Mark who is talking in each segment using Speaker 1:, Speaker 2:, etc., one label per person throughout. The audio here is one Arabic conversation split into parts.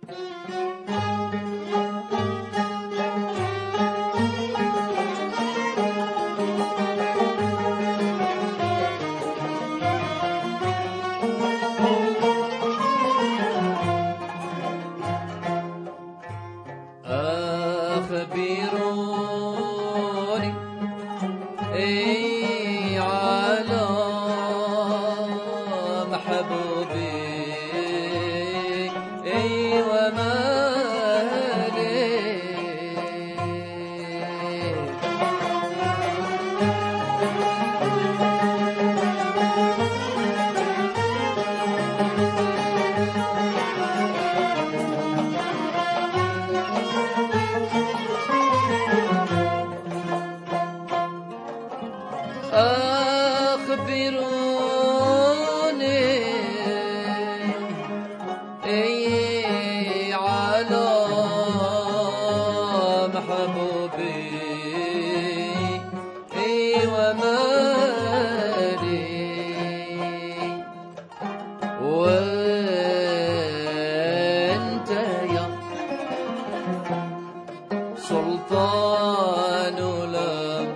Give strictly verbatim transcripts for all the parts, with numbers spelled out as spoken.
Speaker 1: أخبروني إي على محبوبي إي ومالي أخبروني إي على محبوبي إي ومالي وانت يا سلطان لا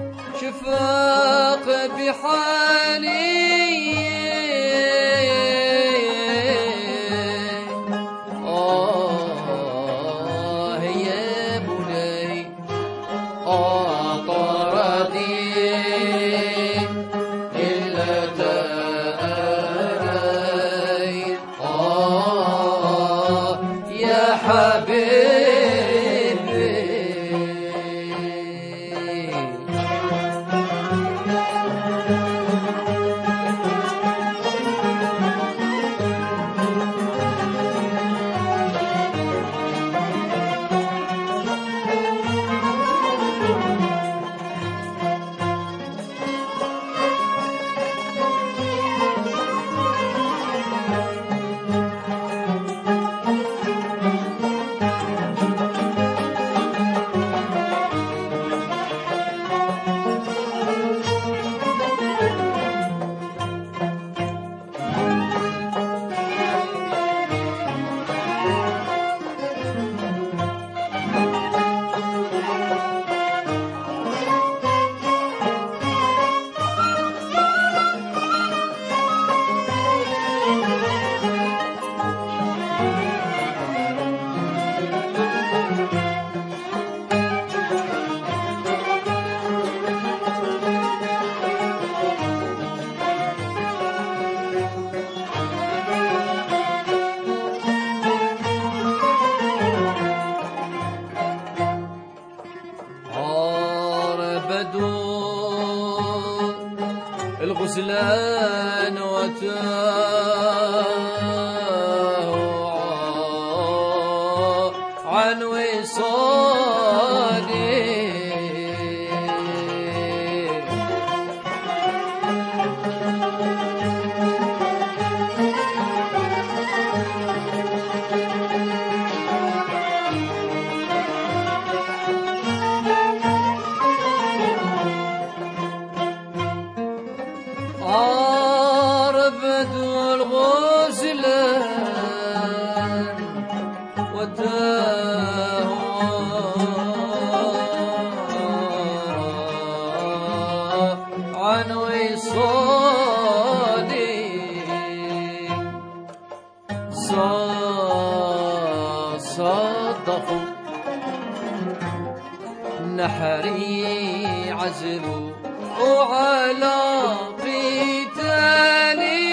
Speaker 1: شفاق بحالي آه يا بني آه طردي إلا تأري آه يا حبيبي الغزلان وتاه عن وصالي عربد الغزلان وتاه عن وصالي صدقوا نحري عزلوا وعلى قتالي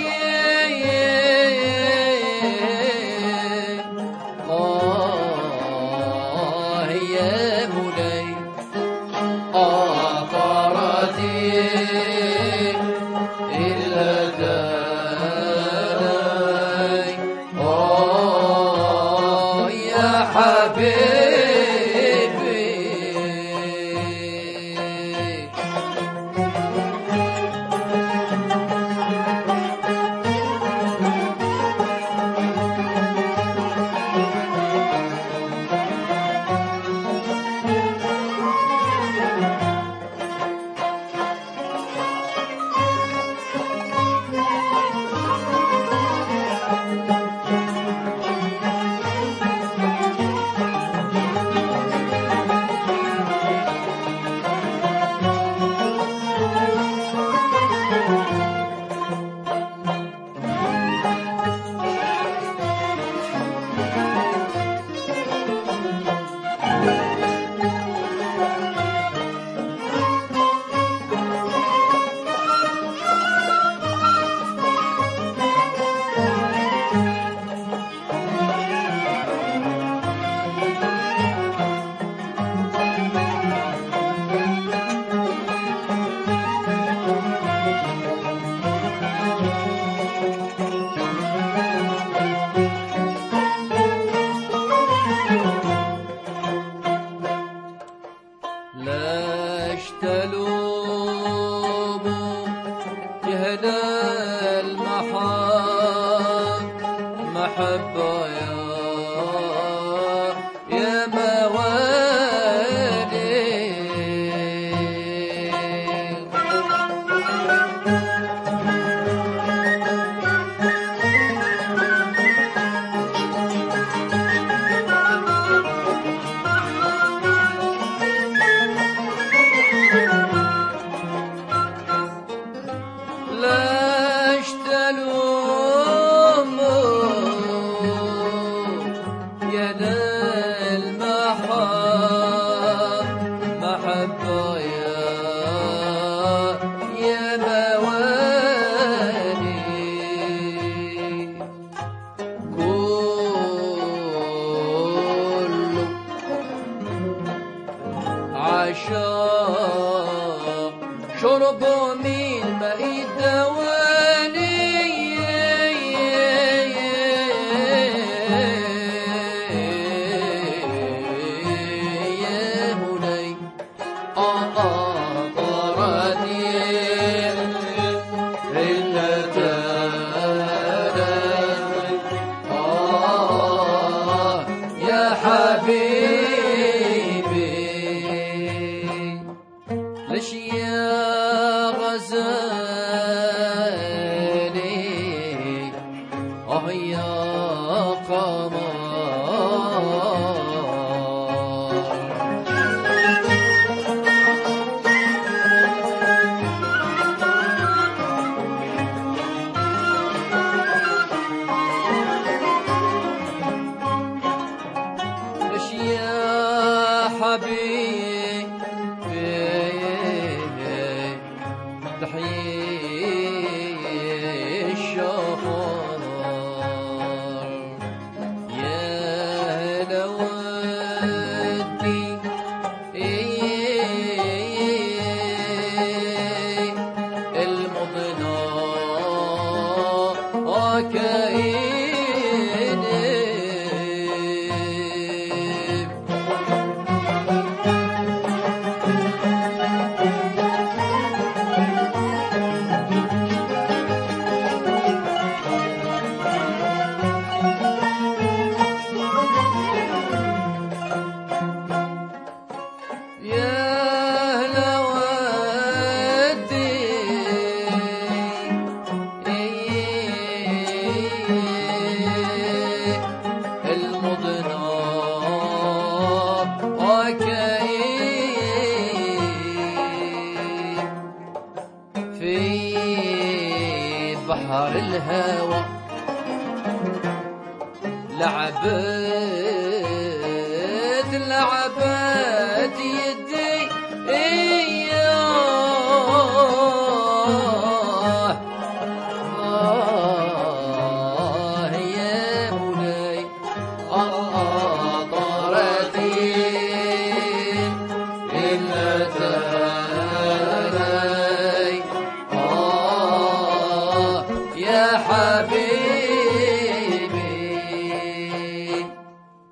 Speaker 1: آه يا مولاي آه طردي إلا داي آه يا حبيبي يا موالي لاش تلوموا يا ذا المحب محبة يا يا موالي كله عشاق شربوا من ماء الدواني يا مولاي آه آه طرني إلا تانت آه يا حبيبي ليش يا غزالي آه يا قمر ليش يا حبيبي تحيي الشفار يا لودي المضنى وكأني في بحر الهوى لعبت لعبت يدي